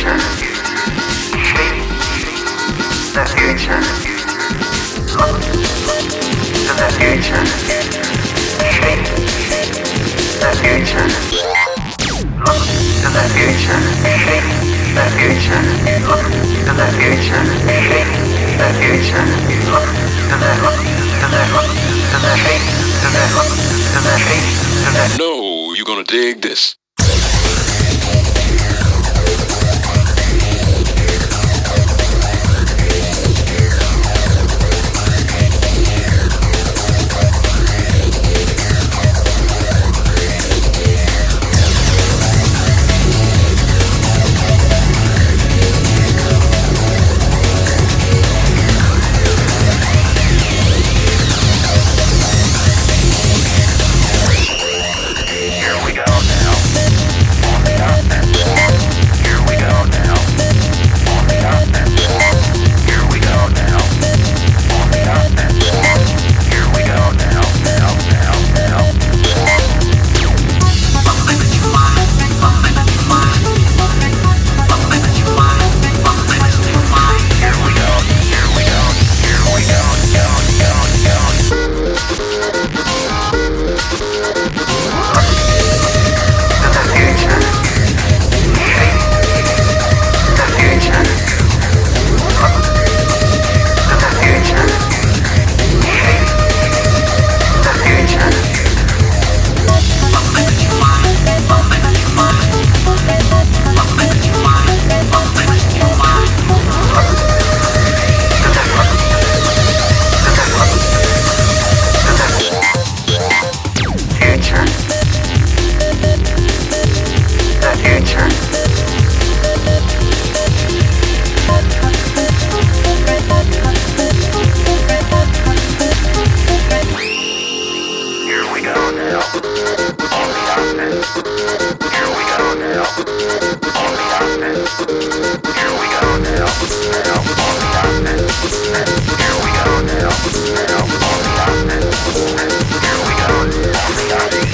future. Shape the future. Look to the future. Shape the future. Look to the future. Shape the future. Look to the future. Shape the future. Look to the shape to the shape to the. No, you're gonna dig this.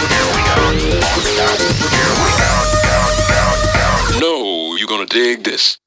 No, you're gonna dig this.